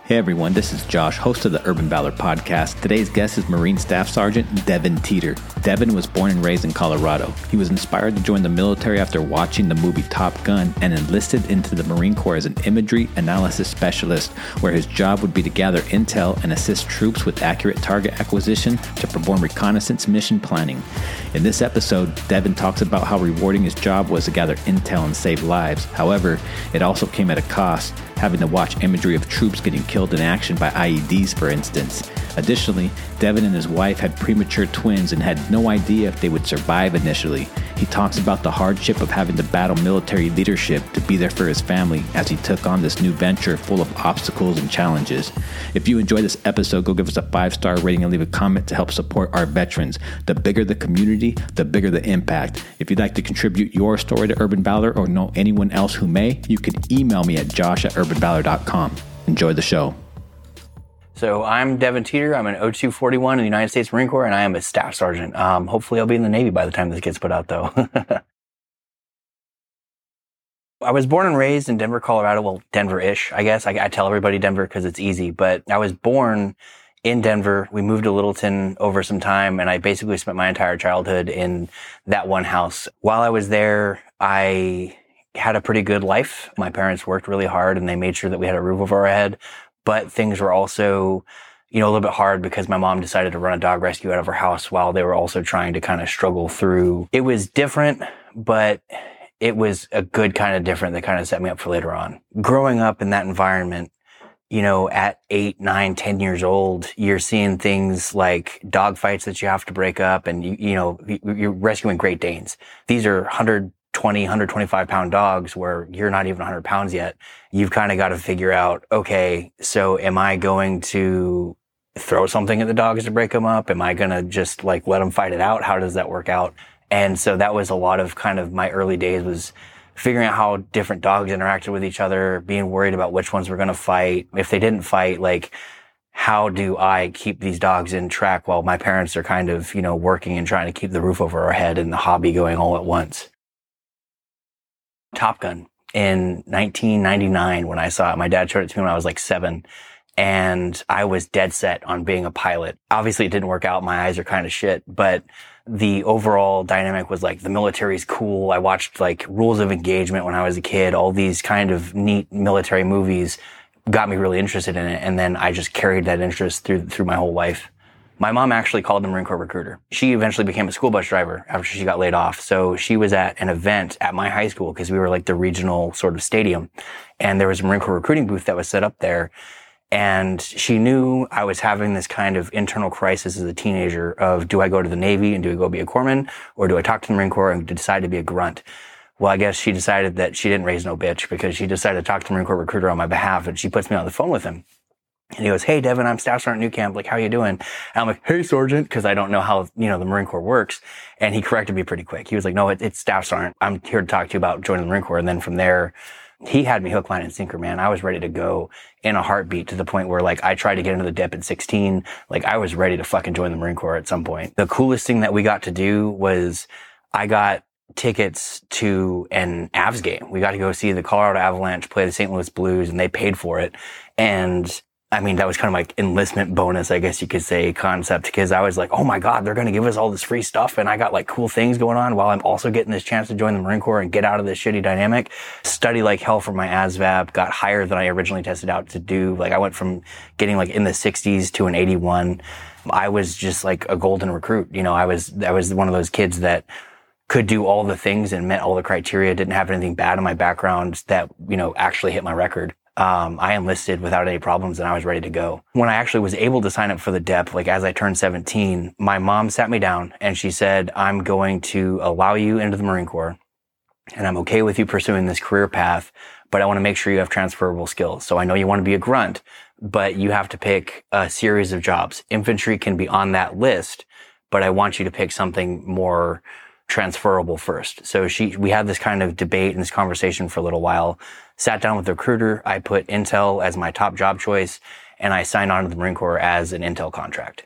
Hey everyone, this is Josh, host of the Urban Valor podcast. Today's guest is Marine Staff Sergeant Devin Teeter. Devin was born and raised in Colorado. He was inspired to join the military after watching the movie Top Gun and enlisted into the Marine Corps as an imagery analysis specialist, where his job would be to gather intel and assist troops with accurate target acquisition to perform reconnaissance mission planning. In this episode, Devin talks about how rewarding his job was to gather intel and save lives. However, it also came at a cost, having to watch imagery of troops getting killed in action by IEDs, for instance. Additionally, Devin and his wife had premature twins and had no idea if they would survive initially. He talks about the hardship of having to battle military leadership to be there for his family as he took on this new venture full of obstacles and challenges. If you enjoyed this episode, go give us a 5-star rating and leave a comment to help support our veterans. The bigger the community, the bigger the impact. If you'd like to contribute your story to Urban Valor or know anyone else who may, you can email me at josh@urbanvalor.com. Enjoy the show. So I'm Devin Teeter. I'm an O241 in the United States Marine Corps, and I am a staff sergeant. Hopefully I'll be in the Navy by the time this gets put out, though. I was born and raised in Denver, Colorado. Well, Denver-ish, I guess. I tell everybody Denver because it's easy, but I was born in Denver. We moved to Littleton over some time, and I basically spent my entire childhood in that one house. While I was there, I had a pretty good life. My parents worked really hard, and they made sure that we had a roof over our head. But things were also, a little bit hard because my mom decided to run a dog rescue out of her house while they were also trying to kind of struggle through. It was different, but it was a good kind of different that kind of set me up for later on. Growing up in that environment, at 8, 9, 10 years old, you're seeing things like dog fights that you have to break up, and you're rescuing Great Danes. These are 125 pound dogs where you're not even 100 pounds yet. You've kind of got to figure out, okay, so am I going to throw something at the dogs to break them up? Am I going to just let them fight it out? How does that work out? And so that was a lot of kind of my early days, was figuring out how different dogs interacted with each other, being worried about which ones were going to fight. If they didn't fight, how do I keep these dogs in track while my parents are kind of, working and trying to keep the roof over our head and the hobby going all at once? Top Gun in 1999, when I saw it. My dad showed it to me when I was 7, and I was dead set on being a pilot. Obviously it didn't work out. My eyes are kind of shit, but the overall dynamic was the military's cool. I watched Rules of Engagement when I was a kid. All these kind of neat military movies got me really interested in it, and then I just carried that interest through my whole life. My mom actually called the Marine Corps recruiter. She eventually became a school bus driver after she got laid off. So she was at an event at my high school because we were the regional sort of stadium. And there was a Marine Corps recruiting booth that was set up there. And she knew I was having this kind of internal crisis as a teenager of, do I go to the Navy and do I go be a corpsman, or do I talk to the Marine Corps and decide to be a grunt? Well, I guess she decided that she didn't raise no bitch, because she decided to talk to the Marine Corps recruiter on my behalf, and she puts me on the phone with him. And he goes, "Hey, Devin, I'm Staff Sergeant Newcamp. How you doing?" And I'm like, "Hey, Sergeant," because I don't know how, the Marine Corps works. And he corrected me pretty quick. He was like, "No, it's Staff Sergeant. I'm here to talk to you about joining the Marine Corps." And then from there, he had me hook, line, and sinker, man. I was ready to go in a heartbeat, to the point where I tried to get into the dip at 16. I was ready to fucking join the Marine Corps at some point. The coolest thing that we got to do was I got tickets to an Avs game. We got to go see the Colorado Avalanche play the St. Louis Blues, and they paid for it. And that was kind of enlistment bonus, I guess you could say, concept, because I was like, oh my God, they're going to give us all this free stuff. And I got cool things going on while I'm also getting this chance to join the Marine Corps and get out of this shitty dynamic. Study like hell for my ASVAB, got higher than I originally tested out to do. I went from getting in the 60s to an 81. I was just a golden recruit. I was one of those kids that could do all the things and met all the criteria, didn't have anything bad in my background that, actually hit my record. I enlisted without any problems, and I was ready to go. When I actually was able to sign up for the DEP, as I turned 17, my mom sat me down and she said, "I'm going to allow you into the Marine Corps, and I'm okay with you pursuing this career path, but I want to make sure you have transferable skills. So I know you want to be a grunt, but you have to pick a series of jobs. Infantry can be on that list, but I want you to pick something more transferable first." So we had this kind of debate and this conversation for a little while. Sat down with the recruiter. I put Intel as my top job choice, and I signed on to the Marine Corps as an Intel contract.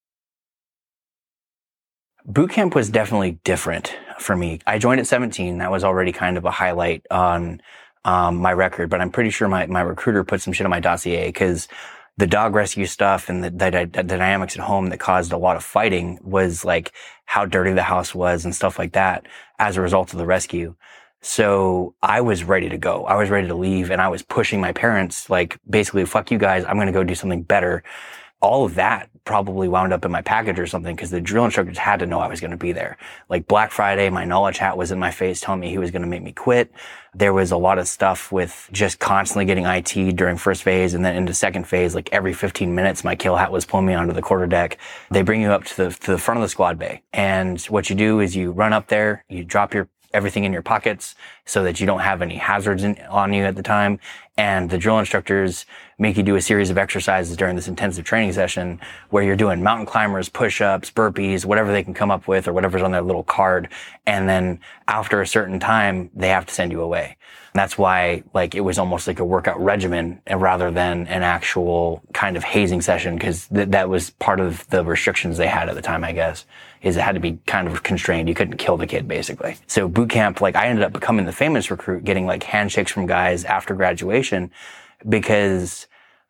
Boot camp was definitely different for me. I joined at 17. That was already kind of a highlight on my record, but I'm pretty sure my recruiter put some shit on my dossier because the dog rescue stuff and the dynamics at home that caused a lot of fighting was like how dirty the house was and stuff like that as a result of the rescue. So I was ready to go. I was ready to leave, and I was pushing my parents, like, basically, fuck you guys, I'm going to go do something better. All of that probably wound up in my package or something because the drill instructors had to know I was going to be there. Like Black Friday, my knowledge hat was in my face telling me he was going to make me quit. There was a lot of stuff with just constantly getting IT during first phase, and then into second phase, like every 15 minutes, my kill hat was pulling me onto the quarterdeck. They bring you up to the front of the squad bay. And what you do is you run up there, you drop everything in your pockets so that you don't have any hazards on you at the time. And the drill instructors make you do a series of exercises during this intensive training session where you're doing mountain climbers, push-ups, burpees, whatever they can come up with or whatever's on their little card. And then after a certain time, they have to send you away. And that's why, like, it was almost like a workout regimen rather than an actual kind of hazing session, because that was part of the restrictions they had at the time, I guess, is it had to be kind of constrained. You couldn't kill the kid, basically. So boot camp, like, I ended up becoming the famous recruit, getting like handshakes from guys after graduation because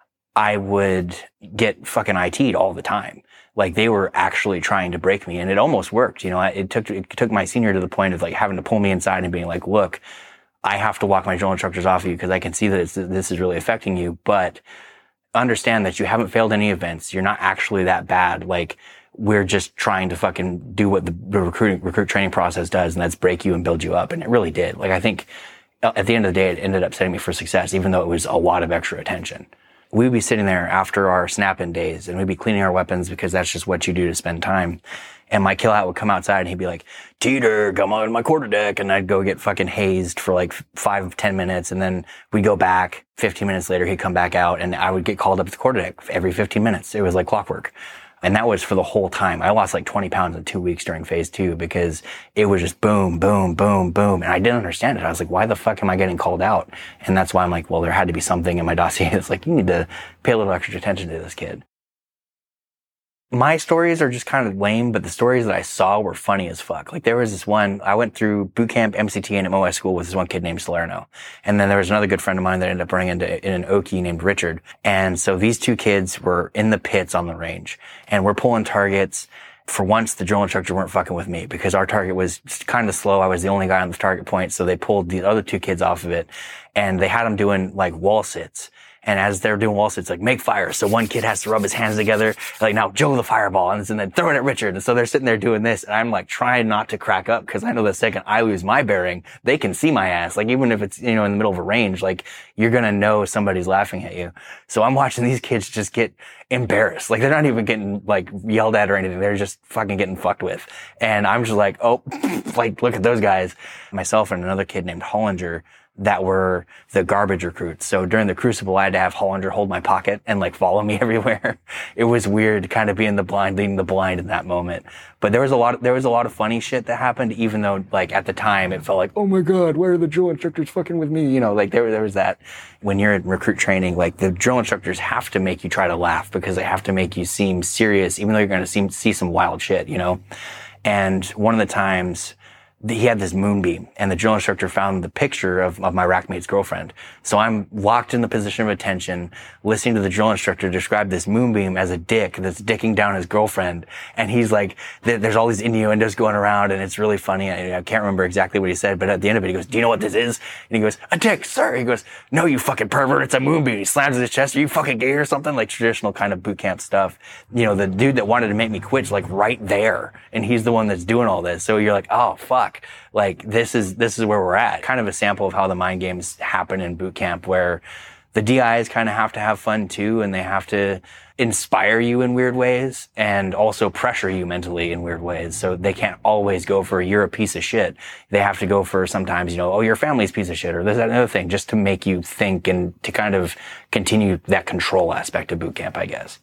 I would get fucking IT'd all the time. Like, they were actually trying to break me, and it almost worked. You know, it took my senior to the point of like having to pull me inside and being like, look, I have to walk my drill instructors off of you because I can see that this is really affecting you, but understand that you haven't failed any events. You're not actually that bad. Like, we're just trying to fucking do what the recruit training process does, and that's break you and build you up. And it really did. Like, I think at the end of the day, it ended up setting me for success, even though it was a lot of extra attention. We'd be sitting there after our snap-in days, and we'd be cleaning our weapons because that's just what you do to spend time. And my kill out would come outside and he'd be like, Teeter, come on my quarterdeck. And I'd go get fucking hazed for like 5-10 minutes. And then we'd go back 15 minutes later, he'd come back out and I would get called up to the quarterdeck every 15 minutes. It was like clockwork. And that was for the whole time. I lost like 20 pounds in 2 weeks during phase 2 because it was just boom, boom, boom, boom. And I didn't understand it. I was like, why the fuck am I getting called out? And that's why I'm like, well, there had to be something in my dossier that's like, you need to pay a little extra attention to this kid. My stories are just kind of lame, but the stories that I saw were funny as fuck. Like, there was this one, I went through boot camp, MCT, and MOS school with this one kid named Salerno. And then there was another good friend of mine that ended up running into in an Okie named Richard. And so these two kids were in the pits on the range, and we're pulling targets. For once, the drill instructor weren't fucking with me because our target was kind of slow. I was the only guy on the target point, so they pulled the other two kids off of it, and they had them doing like wall sits. And as they're doing wall sits, like, make fire. So one kid has to rub his hands together, like, now Joe the fireball, and then throw it at Richard. And so they're sitting there doing this, and I'm like trying not to crack up because I know the second I lose my bearing, they can see my ass. Like, even if it's, you know, in the middle of a range, like, you're gonna know somebody's laughing at you. So I'm watching these kids just get embarrassed. Like, they're not even getting like yelled at or anything. They're just fucking getting fucked with. And I'm just like, oh, like, look at those guys. Myself and another kid named Hollinger that were the garbage recruits. So during the Crucible, I had to have Hollinger hold my pocket and like follow me everywhere. It was weird kind of being the blind, leading the blind in that moment. But there was a lot of funny shit that happened, even though like at the time it felt like, oh my God, why are the drill instructors fucking with me? You know, like there was that. When you're in recruit training, like the drill instructors have to make you try to laugh because they have to make you seem serious, even though you're going to see some wild shit, you know? And one of the times, he had this moonbeam, and the drill instructor found the picture of my rack mate's girlfriend. So I'm locked in the position of attention, listening to the drill instructor describe this moonbeam as a dick that's dicking down his girlfriend. And he's like, there's all these innuendos going around, and it's really funny. I can't remember exactly what he said, but at the end of it, he goes, do you know what this is? And he goes, a dick, sir. He goes, no, you fucking pervert. It's a moonbeam. He slams his chest. Are you fucking gay or something? Like traditional kind of boot camp stuff. You know, the dude that wanted to make me quit's like right there, and he's the one that's doing all this. So you're like, oh, fuck. Like, this is where we're at. Kind of a sample of how the mind games happen in boot camp, where the DIs kind of have to have fun too, and they have to inspire you in weird ways and also pressure you mentally in weird ways. So they can't always go for, you're a piece of shit. They have to go for sometimes, you know, oh, your family's a piece of shit, or there's that other thing, just to make you think and to kind of continue that control aspect of boot camp, I guess.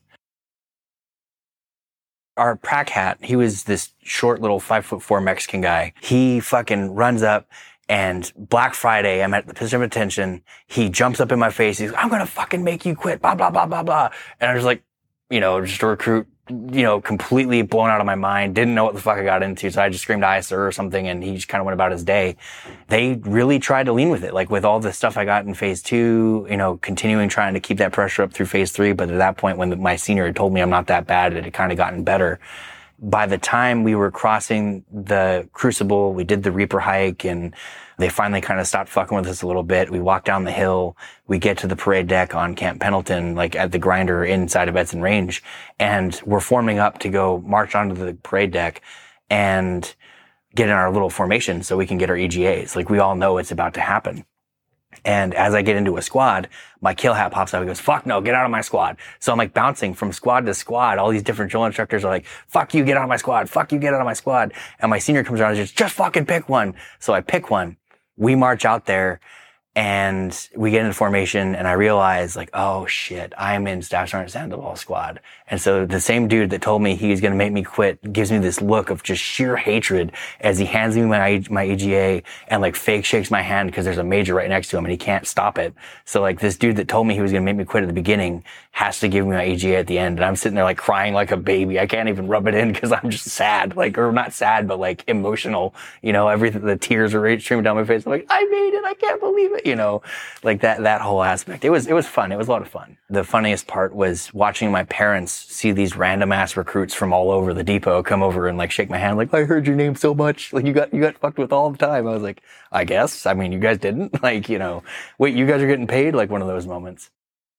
Our prac hat, he was this short little 5'4" Mexican guy. He fucking runs up, and Black Friday, I'm at the position of attention. He jumps up in my face. He's like, I'm going to fucking make you quit, blah, blah, blah, blah, blah. And I was like, you know, just a recruit completely blown out of my mind. Didn't know what the fuck I got into. So I just screamed, "Hi, sir," or something. And he just kind of went about his day. They really tried to lean with it. Like with all the stuff I got in phase 2, continuing trying to keep that pressure up through phase 3. But at that point, when my senior had told me I'm not that bad, it had kind of gotten better. By the time we were crossing the Crucible, we did the Reaper hike, and they finally kind of stopped fucking with us a little bit. We walked down the hill. We get to the parade deck on Camp Pendleton, like at the grinder inside of Edson Range. And we're forming up to go march onto the parade deck and get in our little formation so we can get our EGAs. Like we all know it's about to happen. And as I get into a squad, my kill hat pops up. He goes, "Fuck no, get out of my squad." So I'm like bouncing from squad to squad. All these different drill instructors are like, "Fuck you, get out of my squad. Fuck you, get out of my squad." And my senior comes around and just fucking pick one. So I pick one. We march out there and we get into formation, and I realize like, oh shit, I'm in Staff Sergeant Sandoval's squad. And so the same dude that told me he was going to make me quit gives me this look of just sheer hatred as he hands me my EGA and like fake shakes my hand because there's a major right next to him and he can't stop it. So like this dude that told me he was going to make me quit at the beginning has to give me my EGA at the end. And I'm sitting there like crying like a baby. I can't even rub it in because I'm just sad, like, or not sad, but like emotional, everything, the tears are streaming down my face. I'm like, I made it. I can't believe it. Like that whole aspect. It was fun. It was a lot of fun. The funniest part was watching my parents see these random ass recruits from all over the depot come over and like shake my hand. Like, "I heard your name so much. Like you got fucked with all the time." I was like, I guess. I mean, you guys didn't. Like, wait, you guys are getting paid? Like one of those moments.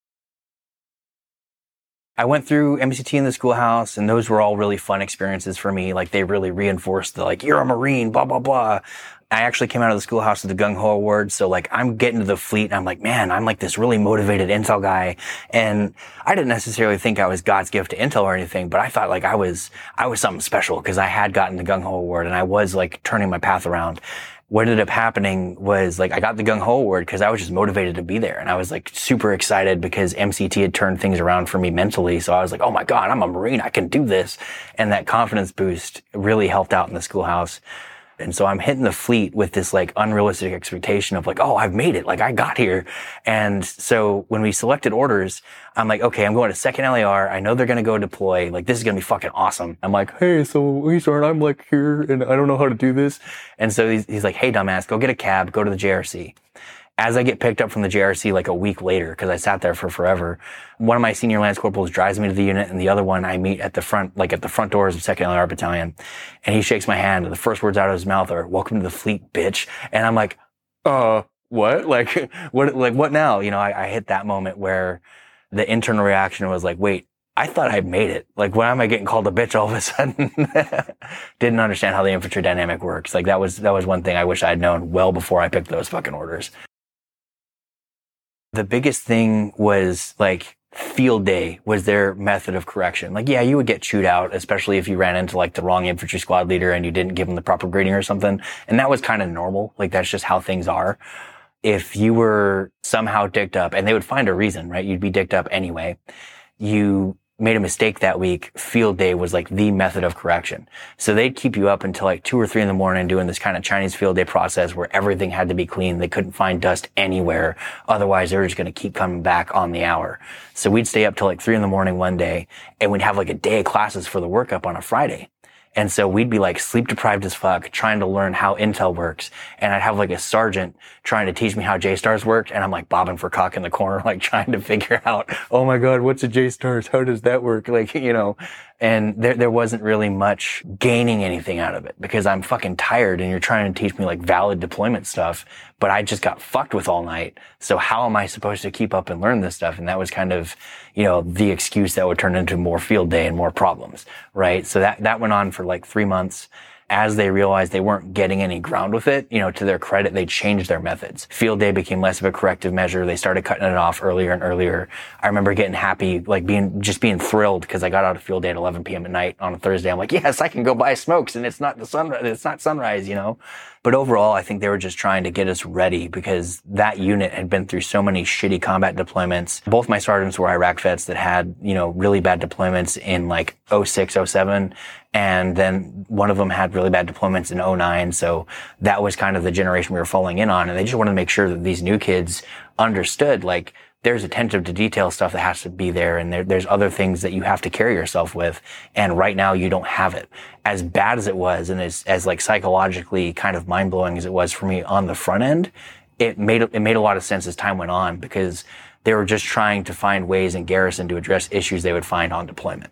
I went through MCT in the schoolhouse, and those were all really fun experiences for me. Like they really reinforced the like, you're a Marine, blah, blah, blah. I actually came out of the schoolhouse with the Gung Ho Award. So like I'm getting to the fleet and I'm like, man, I'm like this really motivated intel guy. And I didn't necessarily think I was God's gift to intel or anything, but I thought like I was something special because I had gotten the Gung Ho Award and I was like turning my path around. What ended up happening was like I got the Gung Ho Award because I was just motivated to be there. And I was like super excited because MCT had turned things around for me mentally. So I was like, oh my God, I'm a Marine. I can do this. And that confidence boost really helped out in the schoolhouse. And so I'm hitting the fleet with this like unrealistic expectation of like, oh, I've made it. Like I got here. And so when we selected orders, I'm like, okay, I'm going to 2nd LAR. I know they're going to go deploy. Like this is going to be fucking awesome. I'm like, hey, Sergeant, I'm like here and I don't know how to do this. And so he's like, hey, dumbass, go get a cab, go to the JRC. As I get picked up from the JRC like a week later, because I sat there for forever, one of my senior lance corporals drives me to the unit, and the other one I meet at the front doors of 2nd LR Battalion. And he shakes my hand, and the first words out of his mouth are, "Welcome to the fleet, bitch." And I'm like, what? Like, what now? I hit that moment where the internal reaction was like, wait, I thought I made it. Like, why am I getting called a bitch all of a sudden? Didn't understand how the infantry dynamic works. Like, that was one thing I wish I had known well before I picked those fucking orders. The biggest thing was like field day was their method of correction. Like, yeah, you would get chewed out, especially if you ran into like the wrong infantry squad leader and you didn't give them the proper grading or something. And that was kind of normal. Like, that's just how things are. If you were somehow dicked up, and they would find a reason, right? You'd be dicked up anyway. You made a mistake that week, field day was like the method of correction. So they'd keep you up until like 2 or 3 in the morning doing this kind of Chinese field day process where everything had to be clean. They couldn't find dust anywhere. Otherwise, they were just going to keep coming back on the hour. So we'd stay up till like 3 in the morning one day, and we'd have like a day of classes for the workup on a Friday. And so we'd be like sleep deprived as fuck, trying to learn how intel works. And I'd have like a sergeant trying to teach me how J-stars worked. And I'm like bobbing for cock in the corner, like trying to figure out, oh my God, what's a J-stars? How does that work? Like, and there wasn't really much gaining anything out of it because I'm fucking tired and you're trying to teach me like valid deployment stuff, but I just got fucked with all night. So how am I supposed to keep up and learn this stuff? And that was kind of, the excuse that would turn into more field day and more problems, right? So that went on for like 3 months. As they realized they weren't getting any ground with it, to their credit, they changed their methods. Field day became less of a corrective measure. They started cutting it off earlier and earlier. I remember getting happy, like being thrilled because I got out of field day at 11 p.m. at night on a Thursday. I'm like, yes, I can go buy smokes and it's not sunrise, But overall, I think they were just trying to get us ready because that unit had been through so many shitty combat deployments. Both my sergeants were Iraq vets that had, really bad deployments in like 06, 07. And then one of them had really bad deployments in 09. So that was kind of the generation we were falling in on. And they just wanted to make sure that these new kids understood, like, there's attention to detail stuff that has to be there, and there's other things that you have to carry yourself with. And right now you don't have it. As bad as it was, and as like psychologically kind of mind blowing as it was for me on the front end, it made a lot of sense as time went on, because they were just trying to find ways in garrison to address issues they would find on deployment.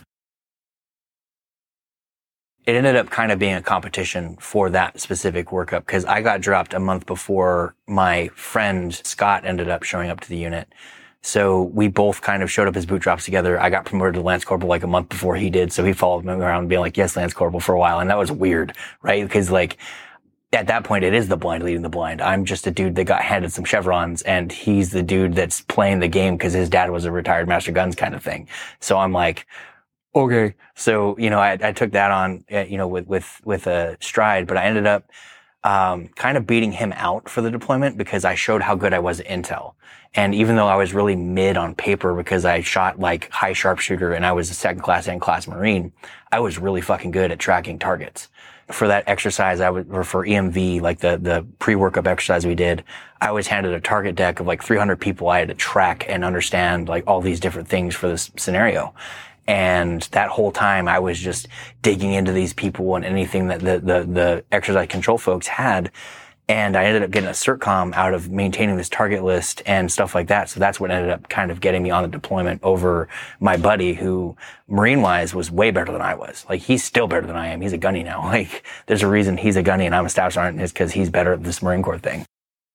It ended up kind of being a competition for that specific workup, because I got dropped a month before my friend Scott ended up showing up to the unit. So we both kind of showed up as boot drops together. I got promoted to Lance Corporal like a month before he did. So he followed me around being like, yes, Lance Corporal, for a while. And that was weird, right? Because like at that point, it is the blind leading the blind. I'm just a dude that got handed some chevrons, and he's the dude that's playing the game because his dad was a retired master guns kind of thing. So I'm like, okay. So, I took that on, with a stride, but I ended up, kind of beating him out for the deployment because I showed how good I was at intel. And even though I was really mid on paper because I shot like high sharpshooter and I was a second class and class Marine, I was really fucking good at tracking targets. For that exercise, or for EMV, like the pre-workup exercise we did, I was handed a target deck of like 300 people I had to track and understand like all these different things for this scenario. And that whole time I was just digging into these people and anything that the exercise control folks had. And I ended up getting a CERTCOM out of maintaining this target list and stuff like that. So that's what ended up kind of getting me on the deployment over my buddy, who Marine-wise was way better than I was. Like, he's still better than I am. He's a gunny now. Like, there's a reason he's a gunny and I'm a staff sergeant, is because he's better at this Marine Corps thing.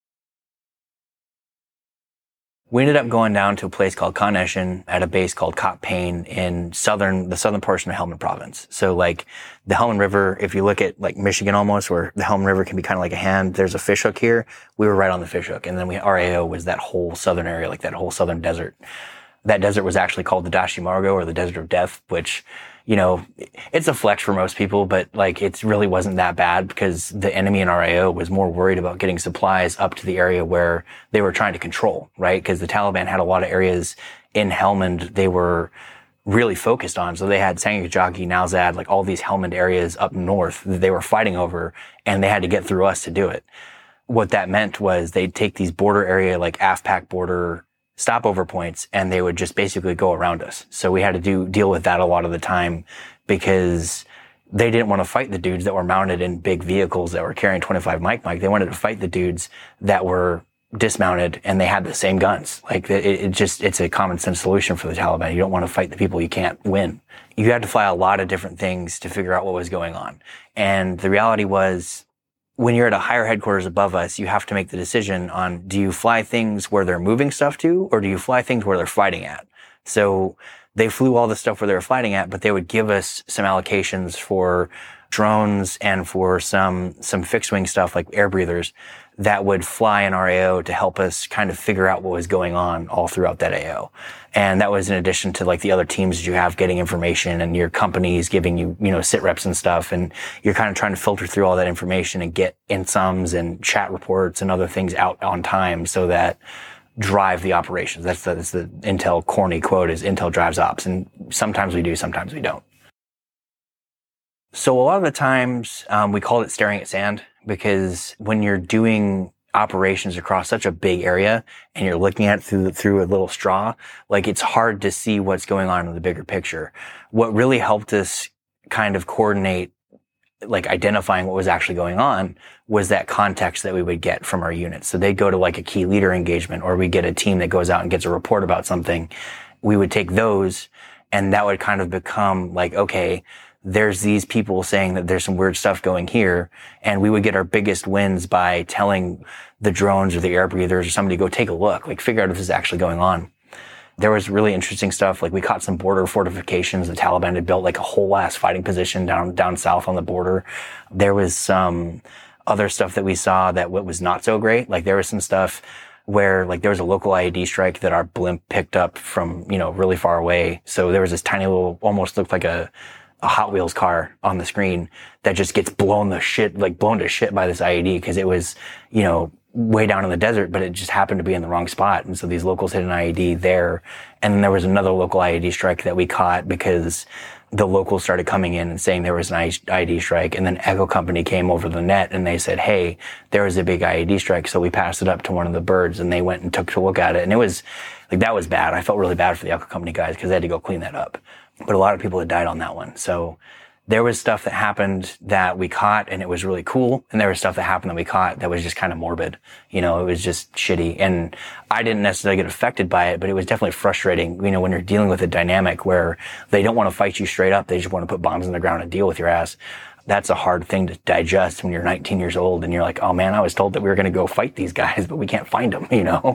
We ended up going down to a place called Con Neschen at a base called Cop Pain in the southern portion of Helmand Province. So like the Helmand River, if you look at like Michigan almost, where the Helmand River can be kind of like a hand, there's a fishhook here. We were right on the fishhook. And then RAO was that whole southern area, like that whole southern desert. That desert was actually called the Dashi Margo, or the Desert of Death, which, it's a flex for most people, but like it really wasn't that bad because the enemy in RAO was more worried about getting supplies up to the area where they were trying to control, right? Because the Taliban had a lot of areas in Helmand they were really focused on. So they had Sangakajaki, Nowzad, like all these Helmand areas up north that they were fighting over, and they had to get through us to do it. What that meant was they'd take these border area, like AFPAC border stopover points, and they would just basically go around us. So we had to deal with that a lot of the time because they didn't want to fight the dudes that were mounted in big vehicles that were carrying 25 Mike. They wanted to fight the dudes that were dismounted and they had the same guns. Like it's a common sense solution for the Taliban. You don't want to fight the people you can't win. You had to fly a lot of different things to figure out what was going on. And the reality was, when you're at a higher headquarters above us, you have to make the decision on, do you fly things where they're moving stuff to, or do you fly things where they're fighting at? So they flew all the stuff where they were fighting at, but they would give us some allocations for drones and for some fixed wing stuff like air breathers that would fly in our AO to help us kind of figure out what was going on all throughout that AO. And that was in addition to like the other teams that you have getting information and your companies giving you, sit reps and stuff. And you're kind of trying to filter through all that information and get insums and chat reports and other things out on time so that drive the operations. That's the Intel corny quote, is Intel drives ops. And sometimes we do, sometimes we don't. So a lot of the times, we called it staring at sand, because when you're doing operations across such a big area and you're looking at it through a little straw, like it's hard to see what's going on in the bigger picture. What really helped us kind of coordinate, like identifying what was actually going on, was that context that we would get from our units. So they'd go to like a key leader engagement, or we get a team that goes out and gets a report about something. We would take those, and that would kind of become like, okay, there's these people saying that there's some weird stuff going here. And we would get our biggest wins by telling the drones or the air breathers or somebody to go take a look, like figure out if this is actually going on. There was really interesting stuff. Like we caught some border fortifications. The Taliban had built like a whole ass fighting position down south on the border. There was some other stuff that we saw that was not so great. Like there was some stuff where like there was a local IED strike that our blimp picked up from, really far away. So there was this tiny little, almost looked like a Hot Wheels car on the screen that just gets blown to shit by this IED, because it was, way down in the desert, but it just happened to be in the wrong spot. And so these locals hit an IED there. And then there was another local IED strike that we caught because the locals started coming in and saying there was an IED strike. And then Echo Company came over the net and they said, hey, there was a big IED strike. So we passed it up to one of the birds and they went and took a look at it. And it was like, that was bad. I felt really bad for the Echo Company guys because they had to go clean that up. But a lot of people had died on that one. So there was stuff that happened that we caught and it was really cool. And there was stuff that happened that we caught that was just kind of morbid. You know, it was just shitty. And I didn't necessarily get affected by it, but it was definitely frustrating, you know, when you're dealing with a dynamic where they don't want to fight you straight up. They just want to put bombs in the ground and deal with your ass. That's a hard thing to digest when you're 19 years old and you're like, oh man, I was told that we were going to go fight these guys, but we can't find them, you know?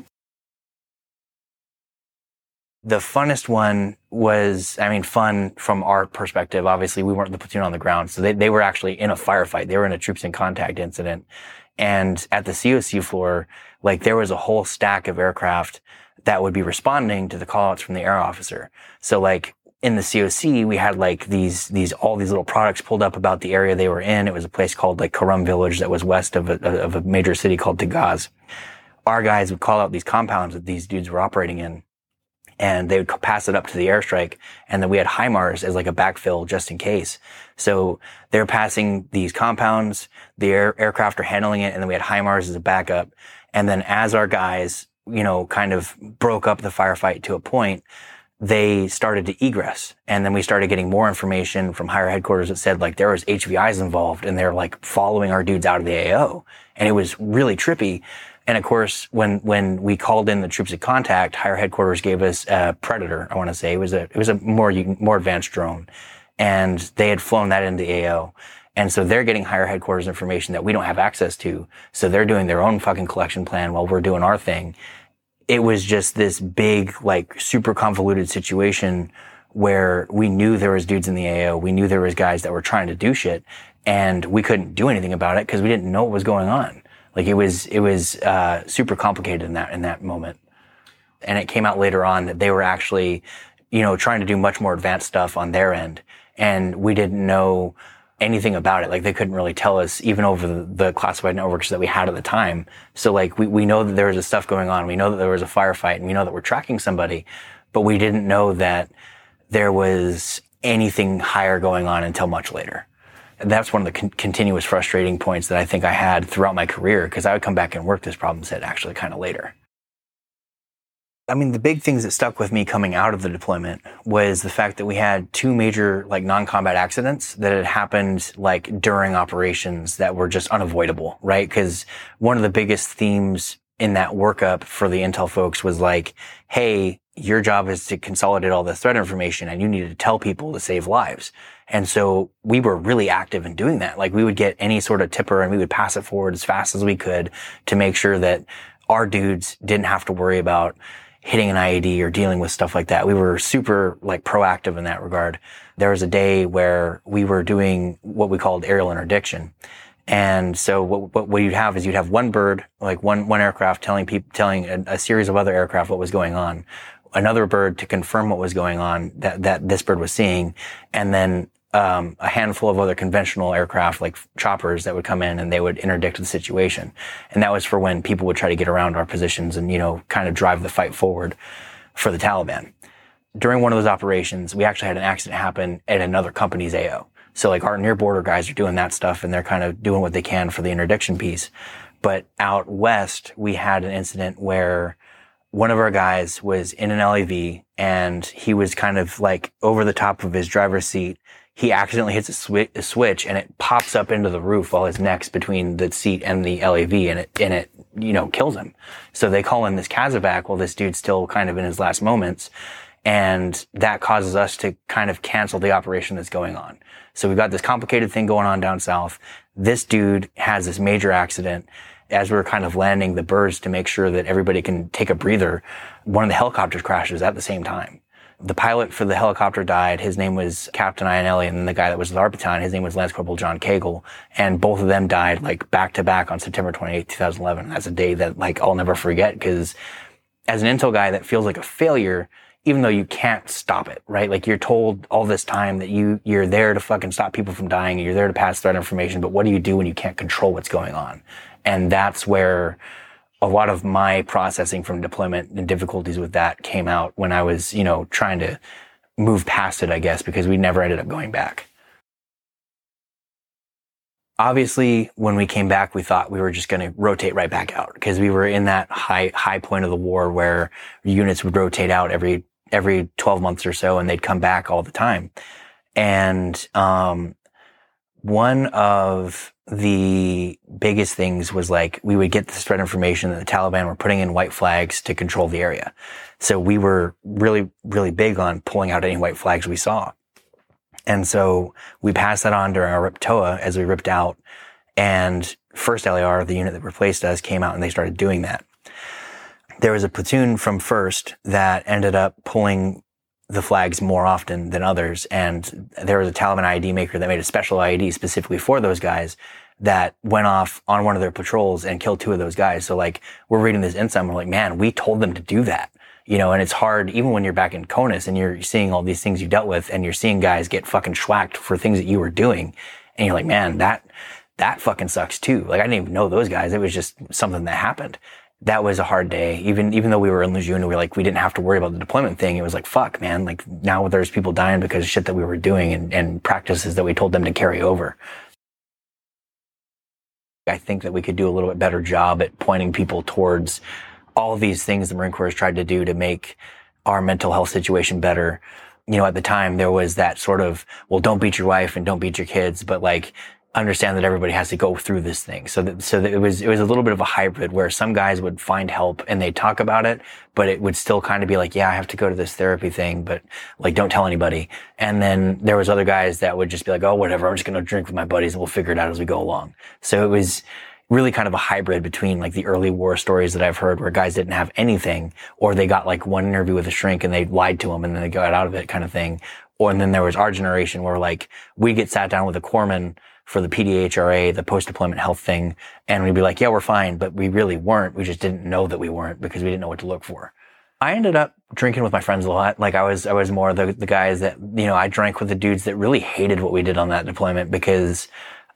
The funnest one was, fun from our perspective. Obviously, we weren't the platoon on the ground. So they were actually in a firefight. They were in a troops in contact incident. And at the COC floor, like there was a whole stack of aircraft that would be responding to the callouts from the air officer. So like in the COC, we had like all these little products pulled up about the area they were in. It was a place called like Karum Village that was west of a major city called Tagaz. Our guys would call out these compounds that these dudes were operating in. And they would pass it up to the airstrike. And then we had HIMARS as like a backfill just in case. So they're passing these compounds, the aircraft are handling it, and then we had HIMARS as a backup. And then as our guys, you know, kind of broke up the firefight to a point, they started to egress. And then we started getting more information from higher headquarters that said like there was HVIs involved and they're like following our dudes out of the AO. And it was really trippy. And of course, when we called in the troops in contact, higher headquarters gave us a Predator. I want to say it was a more advanced drone, and they had flown that into AO. And so they're getting higher headquarters information that we don't have access to. So they're doing their own fucking collection plan while we're doing our thing. It was just this big, like super convoluted situation where we knew there was dudes in the AO. We knew there was guys that were trying to do shit, and we couldn't do anything about it because we didn't know what was going on. Like it was super complicated in that moment. And it came out later on that they were actually, you know, trying to do much more advanced stuff on their end. And we didn't know anything about it. Like they couldn't really tell us even over the classified networks that we had at the time. So like we know that there was stuff going on. We know that there was a firefight and we know that we're tracking somebody, but we didn't know that there was anything higher going on until much later. That's one of the continuous frustrating points that I think I had throughout my career, because I would come back and work this problem set actually kind of later. I mean, the big things that stuck with me coming out of the deployment was the fact that we had two major like non-combat accidents that had happened like during operations that were just unavoidable, right? Because one of the biggest themes in that workup for the intel folks was like, hey, your job is to consolidate all the threat information and you need to tell people to save lives. And so we were really active in doing that. Like we would get any sort of tipper and we would pass it forward as fast as we could to make sure that our dudes didn't have to worry about hitting an IED or dealing with stuff like that. We were super like proactive in that regard. There was a day where we were doing what we called aerial interdiction. And so what you'd have is you'd have one bird, like one aircraft telling a series of other aircraft what was going on, another bird to confirm what was going on that this bird was seeing, and then a handful of other conventional aircraft like choppers that would come in and they would interdict the situation. And that was for when people would try to get around our positions and, you know, kind of drive the fight forward for the Taliban. During one of those operations, we actually had an accident happen at another company's AO. So like our near border guys are doing that stuff and they're kind of doing what they can for the interdiction piece. But out west, we had an incident where one of our guys was in an LAV and he was kind of like over the top of his driver's seat. He accidentally hits a switch and it pops up into the roof while his neck's between the seat and the LAV and it, you know, kills him. So they call in this Casevac while this dude's still kind of in his last moments. And that causes us to kind of cancel the operation that's going on. So we've got this complicated thing going on down south. This dude has this major accident. As we're kind of landing the birds to make sure that everybody can take a breather, one of the helicopters crashes at the same time. The pilot for the helicopter died. His name was Captain Iannelli, and then the guy that was with our battalion, his name was Lance Corporal John Cagle. And both of them died like back to back on September 28, 2011. That's a day that like I'll never forget, because as an intel guy, that feels like a failure, even though you can't stop it, right? Like you're told all this time that you're there to fucking stop people from dying and you're there to pass threat information. But what do you do when you can't control what's going on? And that's where a lot of my processing from deployment and difficulties with that came out when I was, trying to move past it, I guess, because we never ended up going back. Obviously, when we came back, we thought we were just going to rotate right back out because we were in that high point of the war where units would rotate out every 12 months or so, and they'd come back all the time. And one of the biggest things was like we would get this threat information that the Taliban were putting in white flags to control the area. So we were really, really big on pulling out any white flags we saw. And so we passed that on during our RIP TOA as we ripped out, and First LAR, the unit that replaced us, came out and they started doing that. There was a platoon from First that ended up pulling the flags more often than others, and there was a Taliban IED maker that made a special IED specifically for those guys that went off on one of their patrols and killed 2 of those guys. So like, we're reading this insight and we're like, man, we told them to do that. And it's hard, even when you're back in CONUS and you're seeing all these things you dealt with and you're seeing guys get fucking schwacked for things that you were doing. And you're like, man, that fucking sucks too. Like, I didn't even know those guys. It was just something that happened. That was a hard day. Even though we were in Lejeune, we didn't have to worry about the deployment thing. It was like, fuck, man. Like, now there's people dying because of shit that we were doing and practices that we told them to carry over. I think that we could do a little bit better job at pointing people towards all these things the Marine Corps has tried to do to make our mental health situation better. At the time there was that sort of, well, don't beat your wife and don't beat your kids, but like, understand that everybody has to go through this thing. So that it was a little bit of a hybrid where some guys would find help and they'd talk about it, but it would still kind of be like, yeah, I have to go to this therapy thing, but like, don't tell anybody. And then there was other guys that would just be like, oh, whatever, I'm just going to drink with my buddies and we'll figure it out as we go along. So it was really kind of a hybrid between like the early war stories that I've heard where guys didn't have anything, or they got like one interview with a shrink and they lied to him and then they got out of it kind of thing. And then there was our generation where like we get sat down with a corpsman for the PDHRA, the post-deployment health thing, and we'd be like, yeah, we're fine, but we really weren't. We just didn't know that we weren't because we didn't know what to look for. I ended up drinking with my friends a lot. Like I was more the guys that, I drank with the dudes that really hated what we did on that deployment because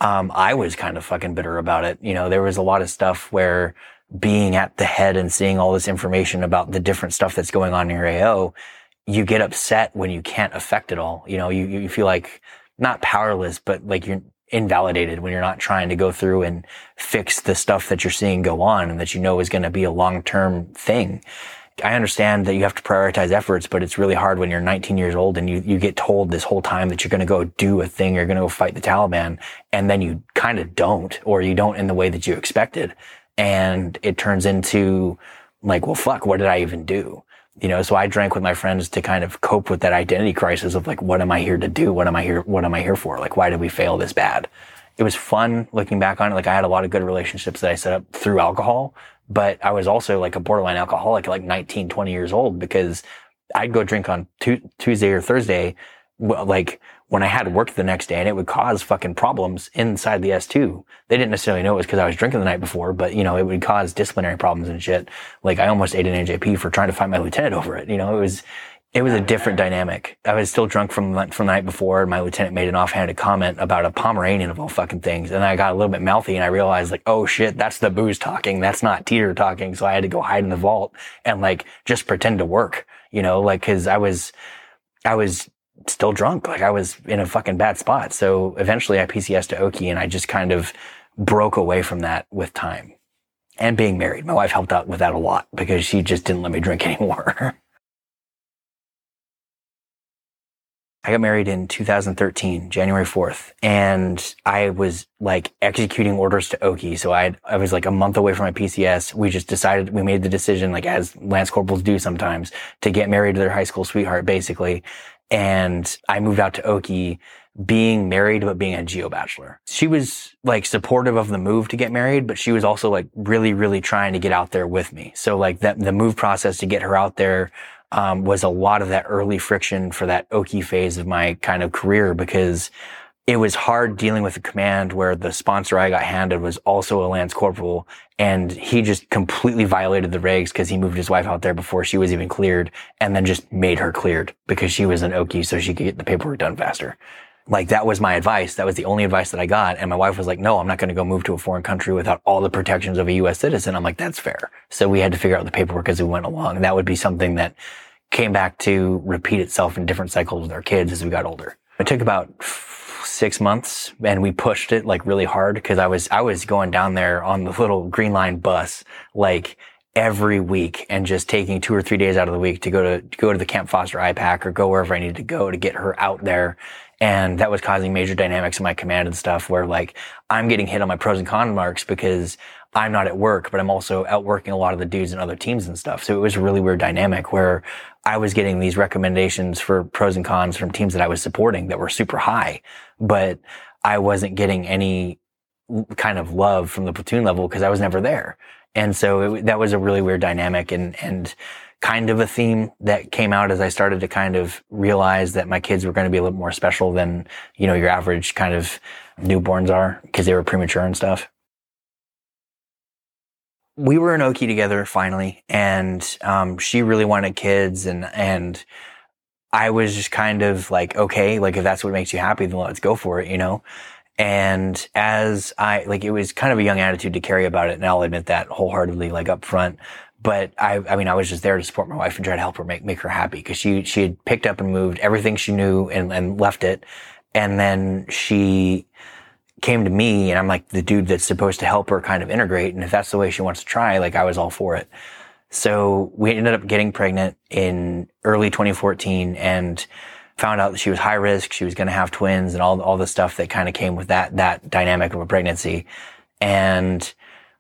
I was kind of fucking bitter about it. There was a lot of stuff where being at the head and seeing all this information about the different stuff that's going on in your AO, you get upset when you can't affect it all. You feel like not powerless, but like you're invalidated when you're not trying to go through and fix the stuff that you're seeing go on and that is going to be a long-term thing. I understand that you have to prioritize efforts, but it's really hard when you're 19 years old and you get told this whole time that you're going to go do a thing, you're going to go fight the Taliban, and then you kind of don't, or you don't in the way that you expected. And it turns into like, well, fuck, what did I even do? So I drank with my friends to kind of cope with that identity crisis of like, what am I here to do? What am I here for? Like, why did we fail this bad? It was fun looking back on it. Like I had a lot of good relationships that I set up through alcohol. But I was also like a borderline alcoholic at like 19, 20 years old because I'd go drink on Tuesday or Thursday, like when I had work the next day, and it would cause fucking problems inside the S2. They didn't necessarily know it was because I was drinking the night before, but it would cause disciplinary problems and shit. Like I almost ate an NJP for trying to fight my lieutenant over it. It was a different dynamic. I was still drunk from the night before, and my lieutenant made an offhanded comment about a Pomeranian of all fucking things. And I got a little bit mouthy and I realized like, oh shit, that's the booze talking. That's not Teeter talking. So I had to go hide in the vault and like just pretend to work, like cause I was still drunk. Like I was in a fucking bad spot. So eventually I PCS'd to Oki and I just kind of broke away from that with time. And being married. My wife helped out with that a lot because she just didn't let me drink anymore. I got married in 2013, January 4th, and I was like executing orders to Oki. So I was like a month away from my PCS. We made the decision, like as Lance Corporals do sometimes, to get married to their high school sweetheart, basically. And I moved out to Oki being married, but being a geo bachelor. She was like supportive of the move to get married, but she was also like really, really trying to get out there with me. So like the move process to get her out there was a lot of that early friction for that Oki phase of my kind of career, because it was hard dealing with a command where the sponsor I got handed was also a Lance Corporal, and he just completely violated the regs because he moved his wife out there before she was even cleared, and then just made her cleared because she was an Oki so she could get the paperwork done faster. Like, that was my advice. That was the only advice that I got. And my wife was like, no, I'm not going to go move to a foreign country without all the protections of a U.S. citizen. I'm like, that's fair. So we had to figure out the paperwork as we went along. And that would be something that came back to repeat itself in different cycles with our kids as we got older. It took about 6 months, and we pushed it like really hard, because I was going down there on the little Green Line bus like every week and just taking 2 or 3 days out of the week to go to the Camp Foster IPAC or go wherever I needed to go to get her out there. And that was causing major dynamics in my command and stuff, where like I'm getting hit on my pros and cons marks because I'm not at work, but I'm also out working a lot of the dudes and other teams and stuff. So it was a really weird dynamic where I was getting these recommendations for pros and cons from teams that I was supporting that were super high, but I wasn't getting any kind of love from the platoon level because I was never there. And so that was a really weird dynamic, and kind of a theme that came out as I started to kind of realize that my kids were going to be a little more special than, your average kind of newborns are, because they were premature and stuff. We were in Oki together finally, and she really wanted kids, and I was just kind of like, okay, like if that's what makes you happy, then let's go for it, And as it was kind of a young attitude to carry about it, and I'll admit that wholeheartedly, like up front. But I was just there to support my wife and try to help her make her happy, because she had picked up and moved everything she knew and left it. And then she came to me, and I'm like the dude that's supposed to help her kind of integrate. And if that's the way she wants to try, like I was all for it. So we ended up getting pregnant in early 2014 and found out that she was high risk. She was going to have twins and all the stuff that kind of came with that dynamic of a pregnancy. And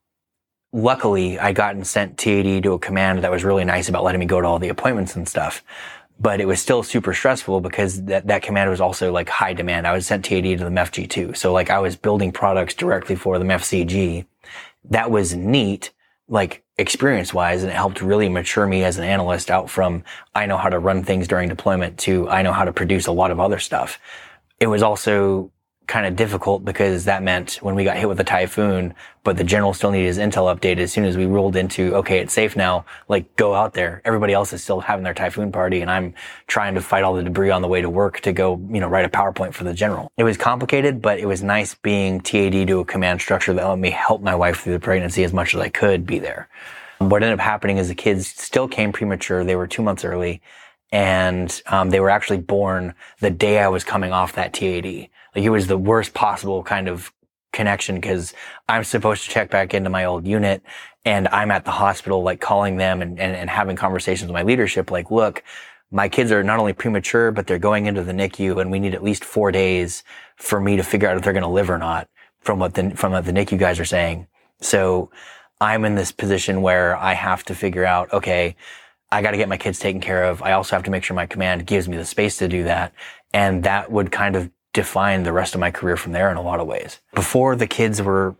luckily, I gotten sent TAD to a command that was really nice about letting me go to all the appointments and stuff. But it was still super stressful because that command was also like high demand. I was sent TAD to the MEF-G2. So like I was building products directly for the MEF-CG. That was neat, like experience wise, and it helped really mature me as an analyst out from I know how to run things during deployment to I know how to produce a lot of other stuff. It was also kind of difficult because that meant when we got hit with a typhoon, but the general still needed his intel updated, as soon as we rolled into, okay, it's safe now, like go out there. Everybody else is still having their typhoon party, and I'm trying to fight all the debris on the way to work to go, write a PowerPoint for the general. It was complicated, but it was nice being TAD to a command structure that let me help my wife through the pregnancy as much as I could be there. What ended up happening is the kids still came premature. They were 2 months early, and they were actually born the day I was coming off that TAD. Like it was the worst possible kind of connection, because I'm supposed to check back into my old unit, and I'm at the hospital, like calling them and having conversations with my leadership. Like, look, my kids are not only premature, but they're going into the NICU, and we need at least 4 days for me to figure out if they're going to live or not from what the NICU guys are saying. So I'm in this position where I have to figure out, okay, I got to get my kids taken care of. I also have to make sure my command gives me the space to do that. And that would kind of define the rest of my career from there in a lot of ways. Before the kids were,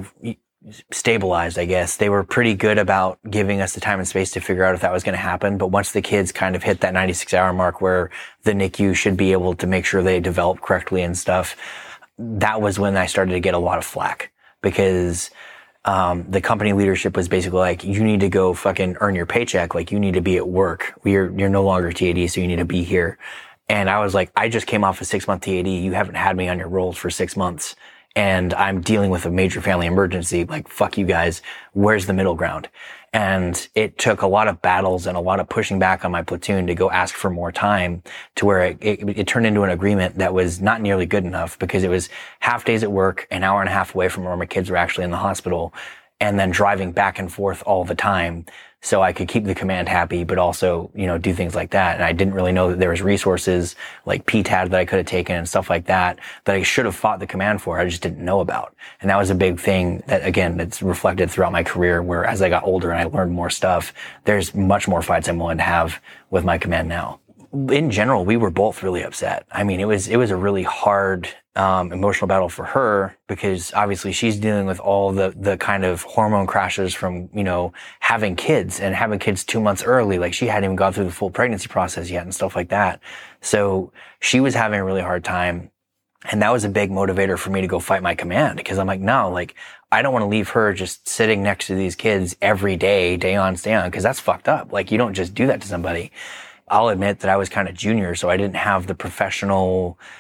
stabilized, I guess, they were pretty good about giving us the time and space to figure out if that was going to happen. But once the kids kind of hit that 96-hour mark where the NICU should be able to make sure they develop correctly and stuff, that was when I started to get a lot of flack, because the company leadership was basically like, you need to go fucking earn your paycheck. Like, you need to be at work. You're no longer TAD, so you need to be here. And I was like, I just came off a 6-month TAD. You haven't had me on your rolls for 6 months, and I'm dealing with a major family emergency. Like, fuck you guys. Where's the middle ground? And it took a lot of battles and a lot of pushing back on my platoon to go ask for more time, to where it turned into an agreement that was not nearly good enough, because it was half days at work, an hour and a half away from where my kids were actually in the hospital, and then driving back and forth all the time, so I could keep the command happy, but also, do things like that. And I didn't really know that there was resources like PTAD that I could have taken and stuff like that I should have fought the command for. I just didn't know about. And that was a big thing that, again, that's reflected throughout my career, where as I got older and I learned more stuff, there's much more fights I'm willing to have with my command now. In general, we were both really upset. I mean, it was a really hard, emotional battle for her, because obviously she's dealing with all the kind of hormone crashes from, having kids 2 months early. Like, she hadn't even gone through the full pregnancy process yet and stuff like that. So she was having a really hard time. And that was a big motivator for me to go fight my command, because I'm like, no, like, I don't want to leave her just sitting next to these kids every day, day on, day on, because that's fucked up. Like, you don't just do that to somebody. I'll admit that I was kind of junior, so I didn't have the professional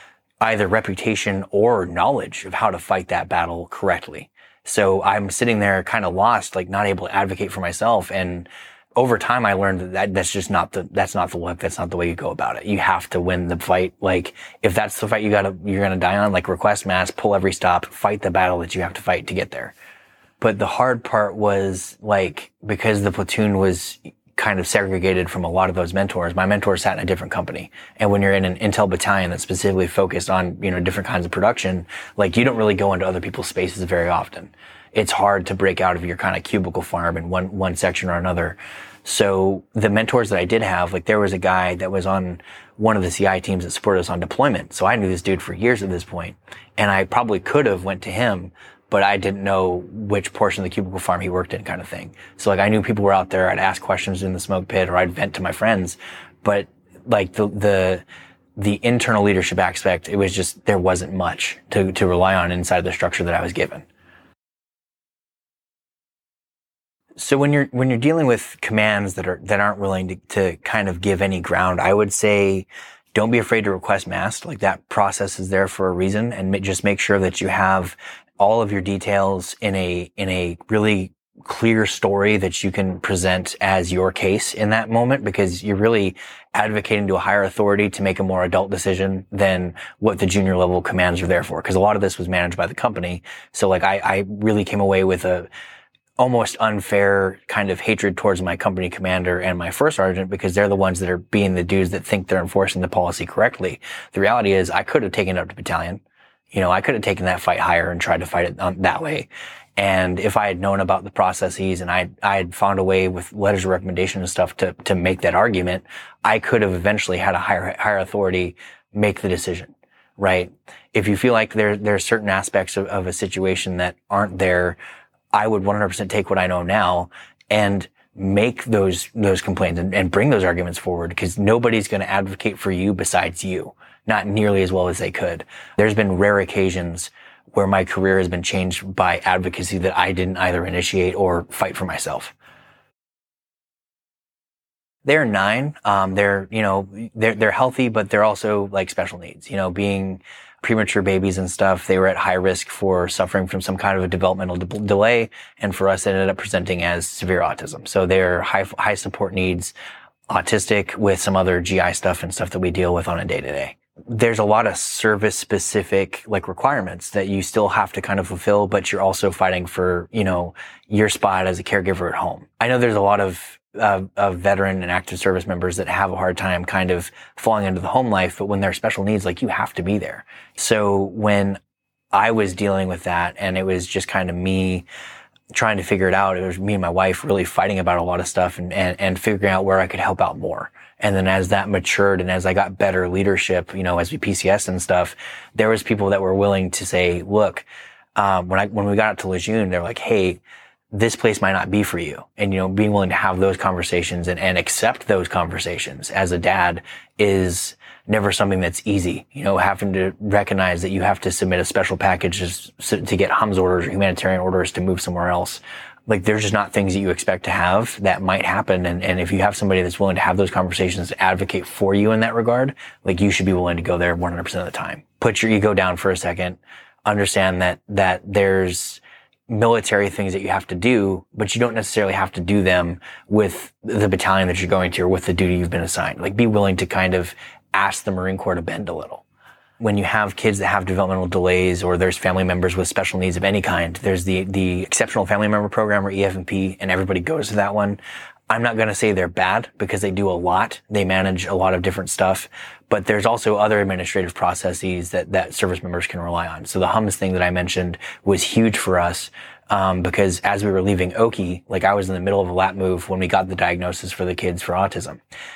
either reputation or knowledge of how to fight that battle correctly. So I'm sitting there kind of lost, like not able to advocate for myself. And over time, I learned that that's not the way you go about it. You have to win the fight. Like if that's the fight you're going to die on, like request mass, pull every stop, fight the battle that you have to fight to get there. But the hard part was like, because the platoon was kind of segregated from a lot of those mentors, my mentor sat in a different company. And when you're in an intel battalion that's specifically focused on, different kinds of production, like you don't really go into other people's spaces very often. It's hard to break out of your kind of cubicle farm in one section or another. So the mentors that I did have, like there was a guy that was on one of the CI teams that supported us on deployment. So I knew this dude for years at this point, and I probably could have went to him, but I didn't know which portion of the cubicle farm he worked in, kind of thing. So like I knew people were out there. I'd ask questions in the smoke pit, or I'd vent to my friends. But like the internal leadership aspect, it was just, there wasn't much to rely on inside the structure that I was given. So when you're dealing with commands that aren't willing to kind of give any ground, I would say don't be afraid to request mast. Like that process is there for a reason, and just make sure that you have all of your details in a really clear story that you can present as your case in that moment, because you're really advocating to a higher authority to make a more adult decision than what the junior level commands are there for. Because a lot of this was managed by the company. So like I really came away with a almost unfair kind of hatred towards my company commander and my first sergeant, because they're the ones that are being the dudes that think they're enforcing the policy correctly. The reality is I could have taken it up to battalion. I could have taken that fight higher and tried to fight it that way. And if I had known about the processes and I had found a way with letters of recommendation and stuff to make that argument, I could have eventually had a higher authority make the decision, right? If you feel like there are certain aspects of a situation that aren't there, I would 100% take what I know now and make those complaints and bring those arguments forward, because nobody's going to advocate for you besides you, not nearly as well as they could. There's been rare occasions where my career has been changed by advocacy that I didn't either initiate or fight for myself. They're 9. They're healthy, but they're also like special needs, being premature babies and stuff. They were at high risk for suffering from some kind of a developmental delay. And for us, it ended up presenting as severe autism. So they're high support needs, autistic with some other GI stuff and stuff that we deal with on a day to day. There's a lot of service specific like requirements that you still have to kind of fulfill, but you're also fighting for, your spot as a caregiver at home. I know there's a lot of veteran and active service members that have a hard time kind of falling into the home life, but when they're special needs, like you have to be there. So when I was dealing with that and it was just kind of me trying to figure it out, it was me and my wife really fighting about a lot of stuff and figuring out where I could help out more. And then as that matured and as I got better leadership, as we PCS and stuff, there was people that were willing to say, look, when we got out to Lejeune, they're like, hey, this place might not be for you. And, being willing to have those conversations and accept those conversations as a dad is never something that's easy. Having to recognize that you have to submit a special package to get HUMS orders or humanitarian orders to move somewhere else. Like, there's just not things that you expect to have that might happen. And if you have somebody that's willing to have those conversations to advocate for you in that regard, like you should be willing to go there 100% of the time. Put your ego down for a second. Understand that there's military things that you have to do, but you don't necessarily have to do them with the battalion that you're going to or with the duty you've been assigned. Like, be willing to kind of ask the Marine Corps to bend a little. When you have kids that have developmental delays or there's family members with special needs of any kind, there's the Exceptional Family Member Program, or EFMP, and everybody goes to that one. I'm not going to say they're bad because they do a lot. They manage a lot of different stuff, but there's also other administrative processes that service members can rely on. So the HUMS thing that I mentioned was huge for us, because as we were leaving Oki, like I was in the middle of a lap move when we got the diagnosis for the kids for autism.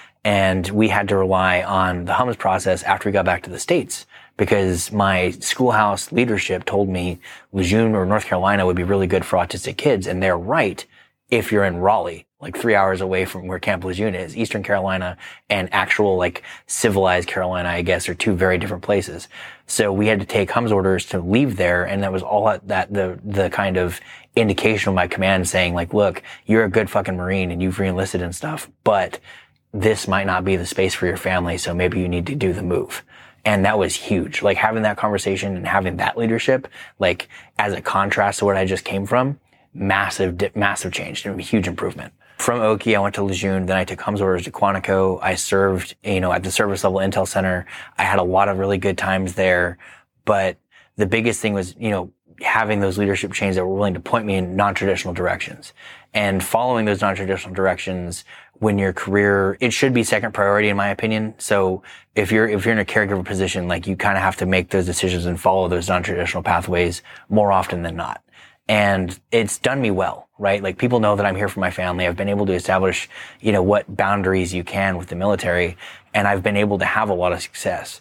And we had to rely on the HUMS process after we got back to the States, because my schoolhouse leadership told me Lejeune or North Carolina would be really good for autistic kids. And they're right if you're in Raleigh, like 3 hours away from where Camp Lejeune is. Eastern Carolina and actual like civilized Carolina, I guess, are two very different places. So we had to take HUMS orders to leave there. And that was all that the kind of indication of my command saying like, look, you're a good fucking Marine and you've re-enlisted and stuff, but this might not be the space for your family. So maybe you need to do the move. And that was huge. Like having that conversation and having that leadership, like as a contrast to what I just came from, massive change and a huge improvement. From Oki, I went to Lejeune, then I took Hums orders to Quantico. I served, at the service level Intel Center. I had a lot of really good times there, but the biggest thing was, having those leadership chains that were willing to point me in non-traditional directions. And following those non-traditional directions when your career, it should be second priority in my opinion. So if you're in a caregiver position, like you kind of have to make those decisions and follow those non-traditional pathways more often than not. And it's done me well, right? Like people know that I'm here for my family. I've been able to establish, what boundaries you can with the military, and I've been able to have a lot of success.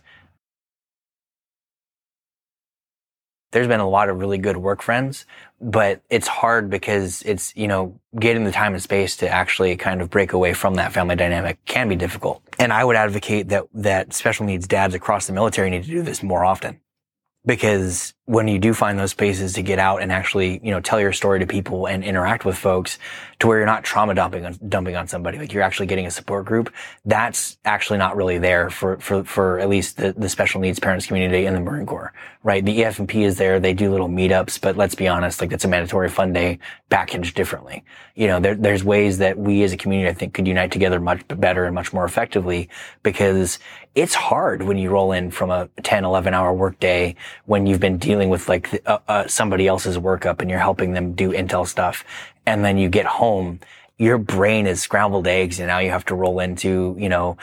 There's been a lot of really good work friends, but it's hard because it's, getting the time and space to actually kind of break away from that family dynamic can be difficult. And I would advocate that special needs dads across the military need to do this more often. Because when you do find those spaces to get out and actually, tell your story to people and interact with folks to where you're not trauma dumping on somebody, like you're actually getting a support group, that's actually not really there for at least the special needs parents community in the Marine Corps, right? The EF&P is there. They do little meetups, but let's be honest, like it's a mandatory fun day packaged differently. There's ways that we as a community, I think, could unite together much better and much more effectively, because it's hard when you roll in from a 10, 11 hour work day when you've been dealing with like somebody else's workup and you're helping them do intel stuff. And then you get home, your brain is scrambled eggs, and now you have to roll into,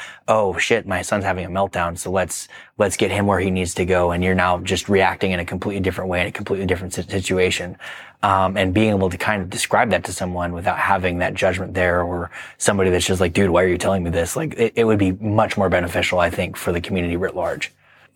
oh shit, my son's having a meltdown. So let's get him where he needs to go. And you're now just reacting in a completely different way, in a completely different situation. And being able to kind of describe that to someone without having that judgment there, or somebody that's just like, dude, why are you telling me this? Like it would be much more beneficial, I think, for the community writ large.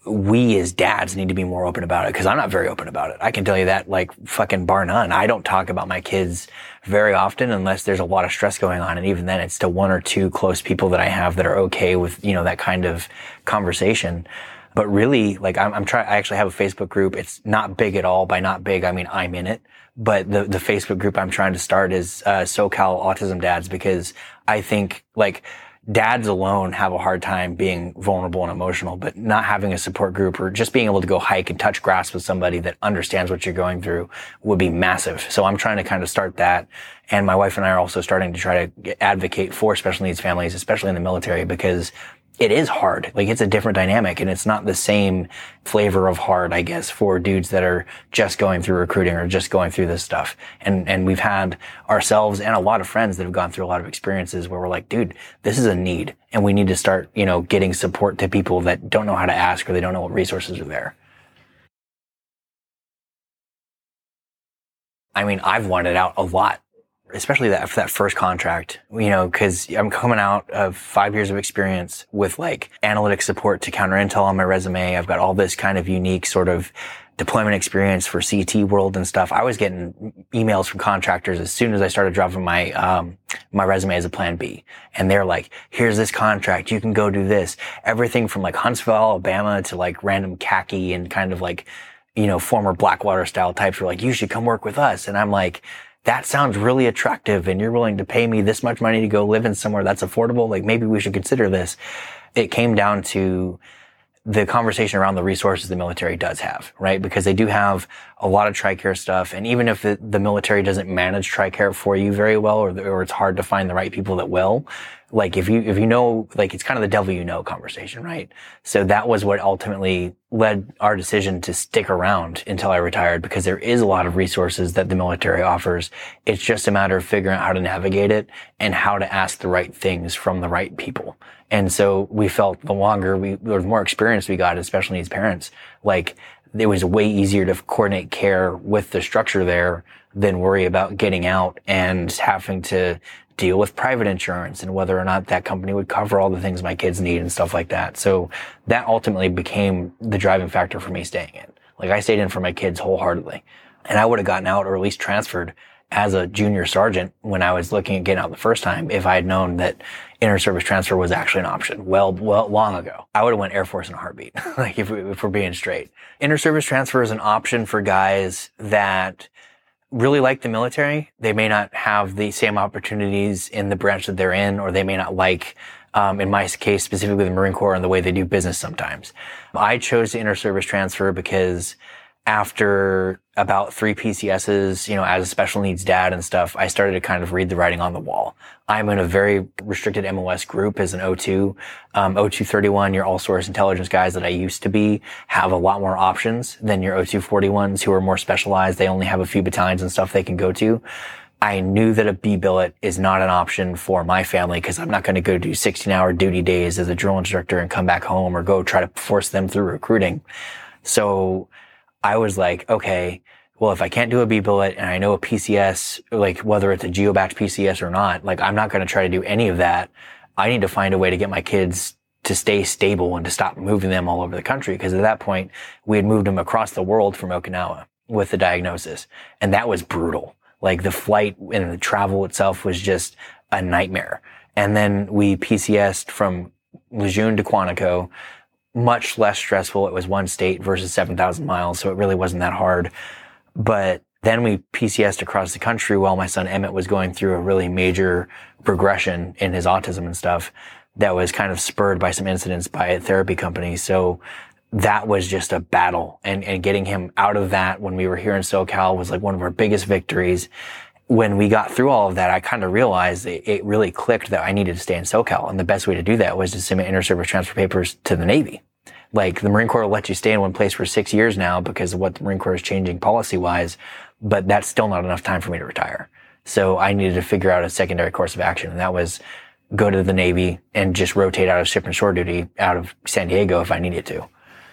We as dads need to be more open about it, because I'm not very open about it. I can tell you that, like, fucking bar none. I don't talk about my kids very often unless there's a lot of stress going on. And even then, it's to one or two close people that I have that are okay with, that kind of conversation. But really, like, I actually have a Facebook group. It's not big at all. By not big, I mean, I'm in it. But the Facebook group I'm trying to start is, SoCal Autism Dads, because I think, like, dads alone have a hard time being vulnerable and emotional, but not having a support group or just being able to go hike and touch grass with somebody that understands what you're going through would be massive. So I'm trying to kind of start that. And my wife and I are also starting to try to advocate for special needs families, especially in the military, because it is hard. Like, it's a different dynamic, and it's not the same flavor of hard, I guess, for dudes that are just going through recruiting or just going through this stuff. And we've had ourselves and a lot of friends that have gone through a lot of experiences where we're like, dude, this is a need, and we need to start, getting support to people that don't know how to ask, or they don't know what resources are there. I mean, I've wanted out a lot, especially for that first contract, because I'm coming out of 5 years of experience with like analytic support to counter intel on my resume. I've got all this kind of unique sort of deployment experience for CT world and stuff. I was getting emails from contractors as soon as I started dropping my resume as a plan B. And they're like, here's this contract. You can go do this. Everything from like Huntsville, Alabama to like random khaki and kind of like, former Blackwater style types were like, you should come work with us. And I'm like, that sounds really attractive, and you're willing to pay me this much money to go live in somewhere that's affordable. Like, maybe we should consider this. It came down to the conversation around the resources the military does have, right? Because they do have a lot of TRICARE stuff. And even if the military doesn't manage TRICARE for you very well, or it's hard to find the right people that will, like if you know, like it's kind of the devil you know conversation, right? So that was what ultimately led our decision to stick around until I retired, because there is a lot of resources that the military offers. It's just a matter of figuring out how to navigate it and how to ask the right things from the right people. And so we felt the more experience we got as special needs parents, like it was way easier to coordinate care with the structure there than worry about getting out and having to deal with private insurance and whether or not that company would cover all the things my kids need and stuff like that. So that ultimately became the driving factor for me staying in. Like, I stayed in for my kids wholeheartedly, and I would have gotten out or at least transferred as a junior sergeant when I was looking at getting out the first time if I had known that inter-service transfer was actually an option. Well, long ago. I would have went Air Force in a heartbeat, like if we're being straight. Inter-service transfer is an option for guys that really like the military. They may not have the same opportunities in the branch that they're in, or they may not like in my case, specifically the Marine Corps and the way they do business sometimes. I chose to inter-service transfer because after about 3 PCSs, as a special needs dad and stuff, I started to kind of read the writing on the wall. I'm in a very restricted MOS group as an O2. O231, your all-source intelligence guys that I used to be, have a lot more options than your O241s who are more specialized. They only have a few battalions and stuff they can go to. I knew that a B billet is not an option for my family because I'm not going to go do 16-hour duty days as a drill instructor and come back home or go try to force them through recruiting. So I was like, okay, well, if I can't do a B billet and I know a PCS, like whether it's a GeoBatch PCS or not, like I'm not going to try to do any of that. I need to find a way to get my kids to stay stable and to stop moving them all over the country. Because at that point, we had moved them across the world from Okinawa with the diagnosis. And that was brutal. Like the flight and the travel itself was just a nightmare. And then we PCS'd from Lejeune to Quantico. Much less stressful. It was one state versus 7,000 miles, so it really wasn't that hard. But then we PCS'd across the country while my son Emmett was going through a really major progression in his autism and stuff that was kind of spurred by some incidents by a therapy company. So that was just a battle. And getting him out of that when we were here in SoCal was like one of our biggest victories. When we got through all of that, I kind of realized it really clicked that I needed to stay in SoCal. And the best way to do that was to submit inter-service transfer papers to the Navy. Like the Marine Corps will let you stay in one place for 6 years now because of what the Marine Corps is changing policy-wise, but that's still not enough time for me to retire. So I needed to figure out a secondary course of action, and that was go to the Navy and just rotate out of ship and shore duty out of San Diego if I needed to.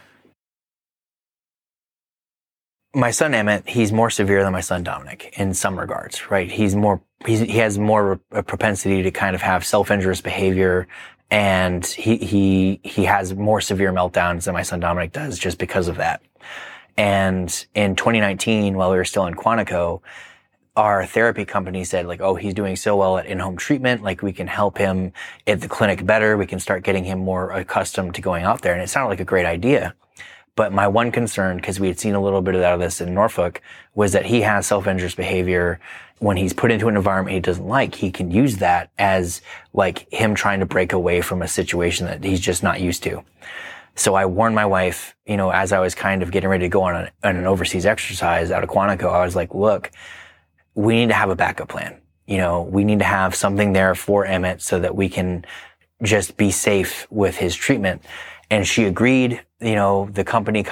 My son Emmett, he's more severe than my son Dominic in some regards, right? He has more a propensity to kind of have self-injurious behavior, and he has more severe meltdowns than my son Dominic does just because of that. And in 2019, while we were still in Quantico, our therapy company said like, oh, he's doing so well at in-home treatment, like we can help him at the clinic better. We can start getting him more accustomed to going out there. And it sounded like a great idea. But my one concern, because we had seen a little bit of this in Norfolk, was that he has self-injurious behavior. When he's put into an environment he doesn't like, he can use that as like him trying to break away from a situation that he's just not used to. So I warned my wife, as I was kind of getting ready to go on an overseas exercise out of Quantico, I was like, look, we need to have a backup plan. We need to have something there for Emmett so that we can just be safe with his treatment. And she agreed. The company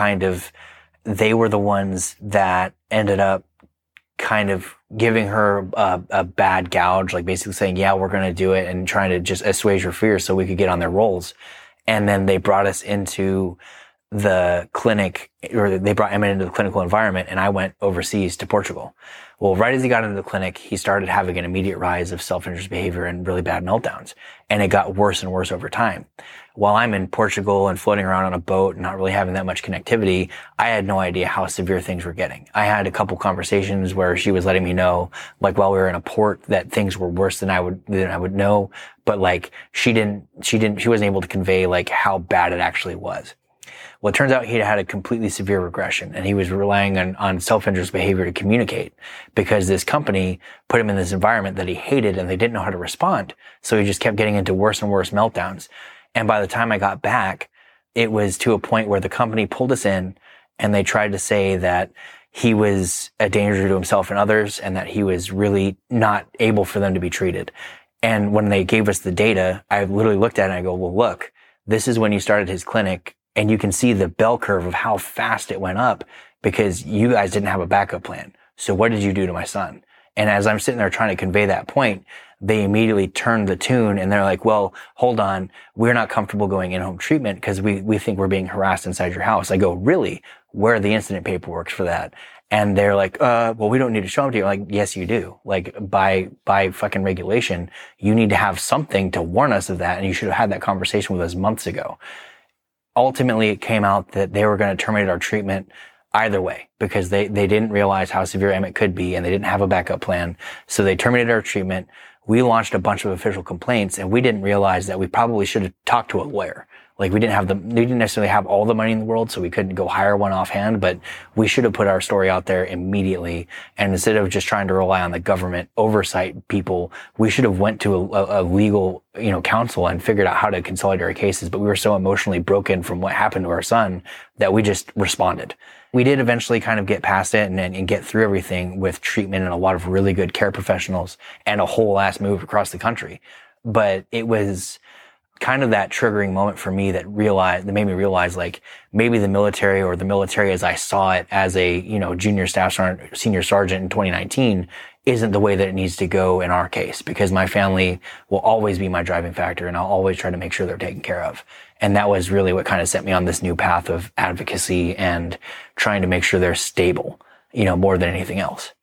they were the ones that ended up kind of giving her a bad gouge, like basically saying, yeah, we're going to do it, and trying to just assuage her fears so we could get on their rolls. And then they brought us into the clinic, or they brought Emmett into the clinical environment, and I went overseas to Portugal. Well, right as he got into the clinic, he started having an immediate rise of self-injurious behavior and really bad meltdowns. And it got worse and worse over time. While I'm in Portugal and floating around on a boat and not really having that much connectivity, I had no idea how severe things were getting. I had a couple conversations where she was letting me know, like while we were in a port, that things were worse than I would know. But like she wasn't able to convey like how bad it actually was. Well, it turns out he had a completely severe regression, and he was relying on self-injurious behavior to communicate because this company put him in this environment that he hated and they didn't know how to respond. So he just kept getting into worse and worse meltdowns. And by the time I got back, it was to a point where the company pulled us in and they tried to say that he was a danger to himself and others and that he was really not able for them to be treated. And when they gave us the data, I literally looked at it and I go, well, look, this is when you started his clinic. And you can see the bell curve of how fast it went up because you guys didn't have a backup plan. So what did you do to my son? And as I'm sitting there trying to convey that point, they immediately turned the tune and they're like, well, hold on. We're not comfortable going in-home treatment because we think we're being harassed inside your house. I go, really? Where are the incident paperwork for that? And they're like, well, we don't need to show them to you. I'm like, yes, you do. Like by fucking regulation, you need to have something to warn us of that. And you should have had that conversation with us months ago. Ultimately, it came out that they were going to terminate our treatment either way because they didn't realize how severe Emmett could be and they didn't have a backup plan. So they terminated our treatment. We launched a bunch of official complaints and we didn't realize that we probably should have talked to a lawyer. Like we didn't necessarily have all the money in the world, so we couldn't go hire one offhand, but we should have put our story out there immediately. And instead of just trying to rely on the government oversight people, we should have went to a legal, counsel and figured out how to consolidate our cases. But we were so emotionally broken from what happened to our son that we just responded. We did eventually kind of get past it and get through everything with treatment and a lot of really good care professionals and a whole ass move across the country. But it was kind of that triggering moment for me that made me realize like maybe the military as I saw it as a, junior staff sergeant, senior sergeant in 2019 isn't the way that it needs to go in our case, because my family will always be my driving factor and I'll always try to make sure they're taken care of. And that was really what kind of set me on this new path of advocacy and trying to make sure they're stable, more than anything else.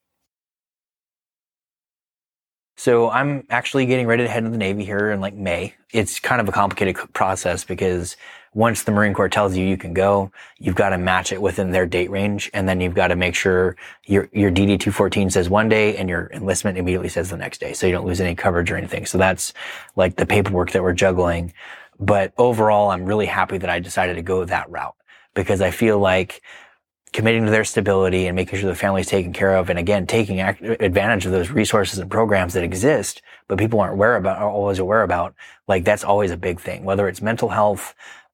So I'm actually getting ready to head to the Navy here in like May. It's kind of a complicated process because once the Marine Corps tells you you can go, you've got to match it within their date range. And then you've got to make sure your DD-214 says one day and your enlistment immediately says the next day. So you don't lose any coverage or anything. So that's like the paperwork that we're juggling. But overall, I'm really happy that I decided to go that route because I feel like committing to their stability and making sure the family's taken care of. And again, taking advantage of those resources and programs that exist, but people aren't always aware about, like that's always a big thing, whether it's mental health,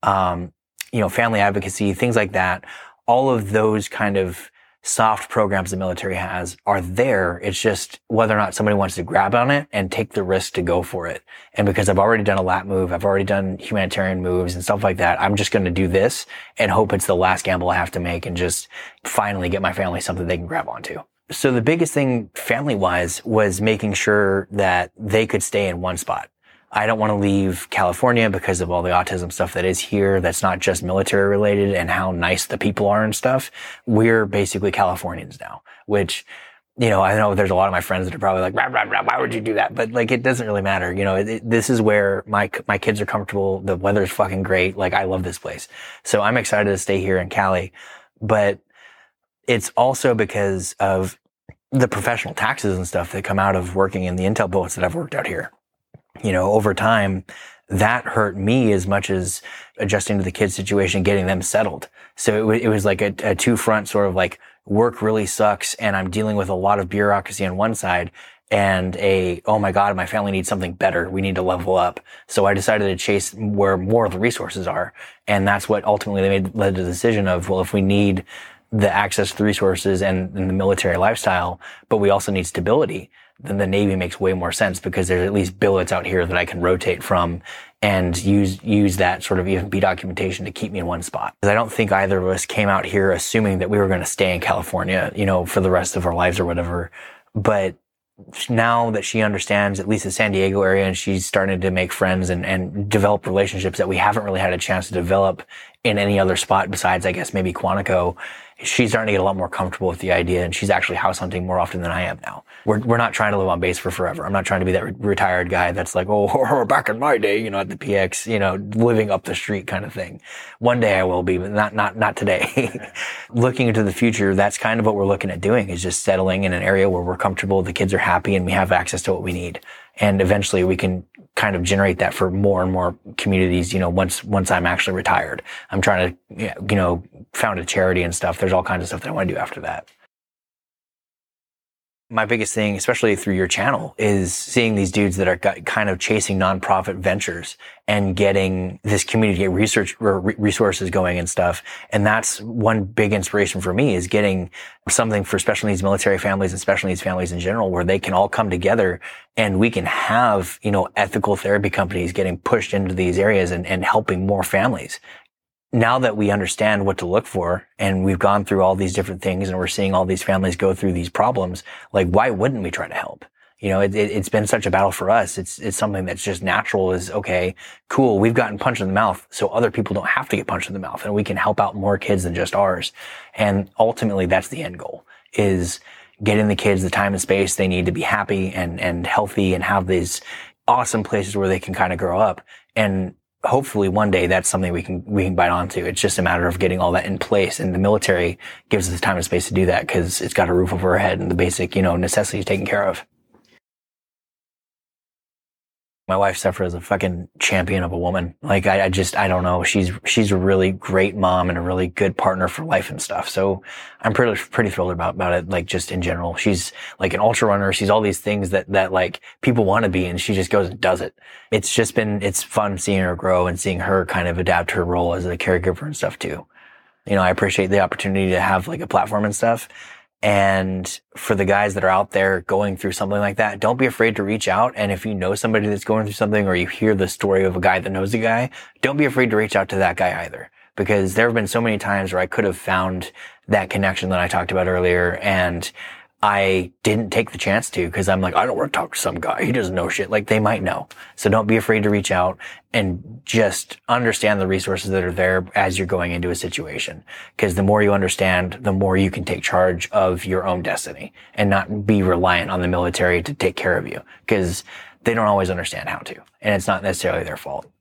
family advocacy, things like that. All of those kind of soft programs the military has are there. It's just whether or not somebody wants to grab on it and take the risk to go for it. And because I've already done a lat move, I've already done humanitarian moves and stuff like that, I'm just going to do this and hope it's the last gamble I have to make and just finally get my family something they can grab onto. So the biggest thing family-wise was making sure that they could stay in one spot. I don't want to leave California because of all the autism stuff that is here. That's not just military related and how nice the people are and stuff. We're basically Californians now, which, I know there's a lot of my friends that are probably like, rah, rah, rah, why would you do that? But like, it doesn't really matter. This is where my kids are comfortable. The weather's fucking great. Like, I love this place. So I'm excited to stay here in Cali, but it's also because of the professional taxes and stuff that come out of working in the intel bullets that I've worked out here. Over time, that hurt me as much as adjusting to the kids' situation, getting them settled. So it was like a two-front sort of like work really sucks and I'm dealing with a lot of bureaucracy on one side and oh my God, my family needs something better. We need to level up. So I decided to chase where more of the resources are. And that's what ultimately led to the decision of, well, if we need the access to the resources and the military lifestyle, but we also need stability, then the Navy makes way more sense because there's at least billets out here that I can rotate from and use that sort of EFP documentation to keep me in one spot. Because I don't think either of us came out here assuming that we were going to stay in California, for the rest of our lives or whatever. But now that she understands at least the San Diego area and she's starting to make friends and develop relationships that we haven't really had a chance to develop in any other spot besides, I guess, maybe Quantico, she's starting to get a lot more comfortable with the idea and she's actually house hunting more often than I am now. We're not trying to live on base for forever. I'm not trying to be that retired guy that's like, oh, back in my day, at the PX, living up the street kind of thing. One day I will be, but not today. Looking into the future, that's kind of what we're looking at doing, is just settling in an area where we're comfortable, the kids are happy, and we have access to what we need. And eventually we can kind of generate that for more and more communities, once I'm actually retired. I'm trying to, found a charity and stuff. There's all kinds of stuff that I want to do after that. My biggest thing, especially through your channel, is seeing these dudes that are kind of chasing nonprofit ventures and getting this community research or resources going and stuff. And that's one big inspiration for me, is getting something for special needs military families and special needs families in general, where they can all come together and we can have, ethical therapy companies getting pushed into these areas and helping more families. Now that we understand what to look for and we've gone through all these different things and we're seeing all these families go through these problems, like, why wouldn't we try to help? It's been such a battle for us. It's something that's just natural, is, okay, cool, we've gotten punched in the mouth, so other people don't have to get punched in the mouth and we can help out more kids than just ours. And ultimately that's the end goal, is getting the kids the time and space they need to be happy and healthy and have these awesome places where they can kind of grow up. And hopefully one day that's something we can bite onto. It's just a matter of getting all that in place, and the military gives us the time and space to do that because it's got a roof over our head and the basic, necessities taken care of. My wife suffered as a fucking champion of a woman. Like, I don't know. She's a really great mom and a really good partner for life and stuff. So I'm pretty thrilled about it. Like, just in general, she's like an ultra runner. She's all these things that like people want to be, and she just goes and does it. It's fun seeing her grow and seeing her kind of adapt her role as a caregiver and stuff too. You know, I appreciate the opportunity to have like a platform and stuff. And for the guys that are out there going through something like that, don't be afraid to reach out. And if you know somebody that's going through something, or you hear the story of a guy that knows a guy, don't be afraid to reach out to that guy either. Because there have been so many times where I could have found that connection that I talked about earlier, and I didn't take the chance to, because I'm like, I don't want to talk to some guy. He doesn't know shit. Like, they might know. So don't be afraid to reach out and just understand the resources that are there as you're going into a situation. Because the more you understand, the more you can take charge of your own destiny and not be reliant on the military to take care of you, because they don't always understand how to. And it's not necessarily their fault.